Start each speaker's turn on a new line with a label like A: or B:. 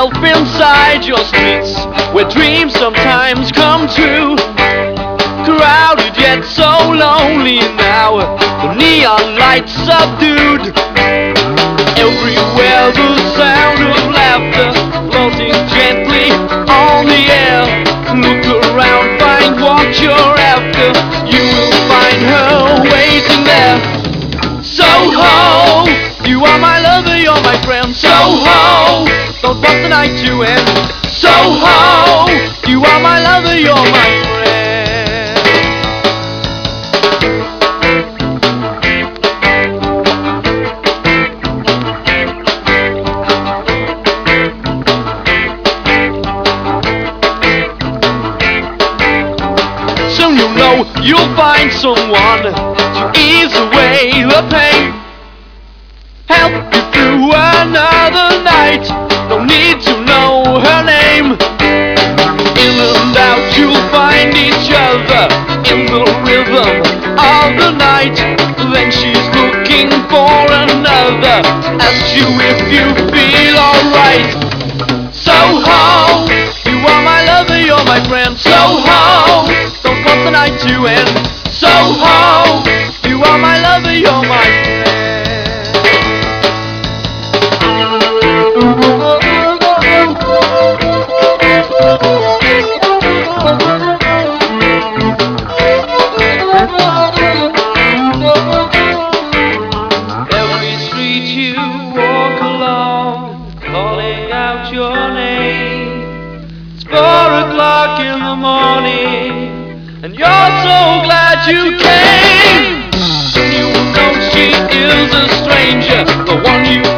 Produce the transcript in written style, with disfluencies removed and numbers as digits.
A: yourself inside your streets, where dreams sometimes come true. Crowded yet so lonely now, the neon lights subdued. Everywhere the sound of laughter floating gently on the air. Look around, find what you're after. You will find her waiting there. Soho, you are my lover, you're my friend. Soho, don't want the night to end. Soho, you are my lover, you're my friend. Soon you'll know you'll find someone to ease away the pain, help you through another night. No need to know her name. In and out you'll find each other in the rhythm of the night. Then she's looking for another, asks you if you feel alright. Soho, you are my lover, you're my friend. Soho, don't want the night to end. Soho, you are my lover, you're my friend. Every street you walk along, calling out your name. It's 4 o'clock in the morning, and you're so glad you came. You know she is a stranger, the one you